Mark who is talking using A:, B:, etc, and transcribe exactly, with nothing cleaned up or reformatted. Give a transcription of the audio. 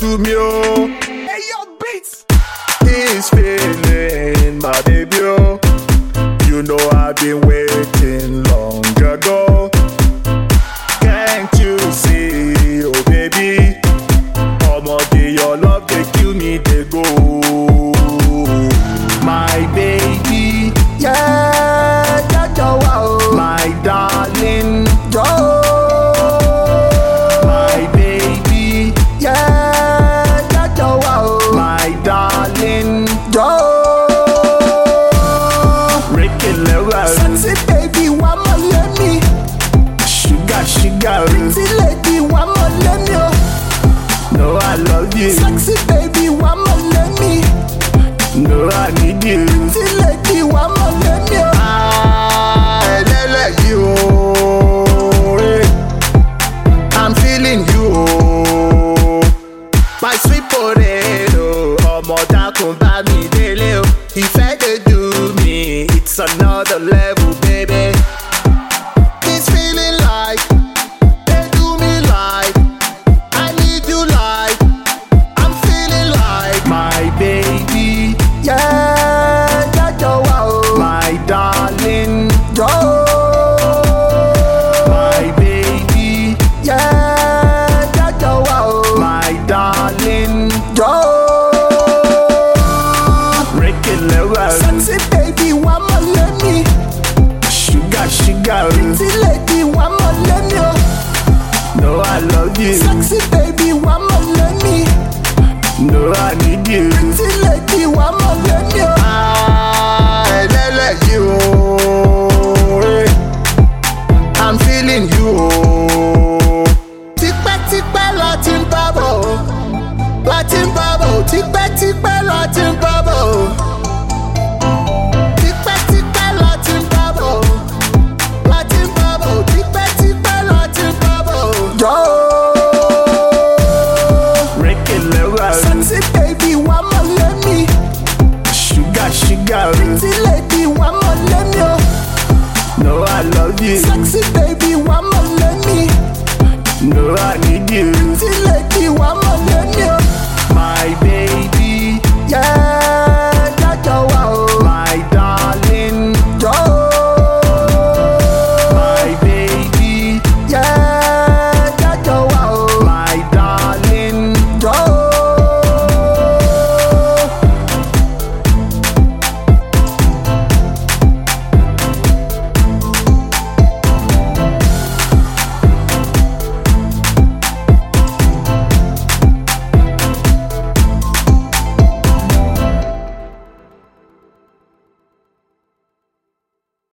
A: to me, oh.
B: Hey yo, beats.
A: This feeling, my baby, oh. You know I've been waiting long ago. Can't you see, oh baby? Omoge, your love, they kill me, they go. My baby,
B: Yeah, yeah, yeah, wow.
A: my darling,
B: Yo.
A: my baby,
B: Yeah, yeah, yeah, wow.
A: my darling.
B: Yo.
A: Breaking level,
B: Sexy baby, one more let me.
A: sugar, sugar.
B: Pretty lady, one more let me. Oh.
A: No, I love you.
B: Sexy baby, one more let me.
A: No, I need you.
B: Pretty lady, one more let me. Oh.
A: I let you. I'm feeling you. My sweet potato. Ọmọ dákun bá mi délé o. Ìfẹ́ dey do me. It's another level, baby. This feeling like they do me like I need you like I'm feeling like my baby,
B: Yeah, yeah, yeah, wow.
A: my darling,
B: Yo.
A: my baby,
B: Yeah, yeah, yeah, wow.
A: my darling.
B: Yo.
A: Breaking level,
B: Sexy baby, one more let me.
A: sugar, sugar.
B: Pretty lady, one more let me. Oh.
A: No, I love you.
B: Sexy baby, one more let me.
A: No, I need you.
B: Pretty lady, one more let me. Oh.
A: I let you. I'm feeling you.
B: Tipẹ́-tipẹ́ la ti ń bá bọ̀, la ti ń bá bọ̀, tipẹ́-tipẹ́ la ti ń bá bọ̀. Tipẹ́-tipẹ́ la ti ń bá bọ̀, la ti ń bá bọ̀, tipẹ́-tipẹ́ la ti ń bá bọ̀. Yo.
A: Breaking level,
B: Sexy baby, one more let me.
A: sugar, sugar.
B: Pretty lady, one more let me. Oh.
A: No, I love you.
B: Sexy baby, one more let me.
A: No, I need you.
B: Pretty lady, one more let me. Oh.
A: My baby,
B: Yeah.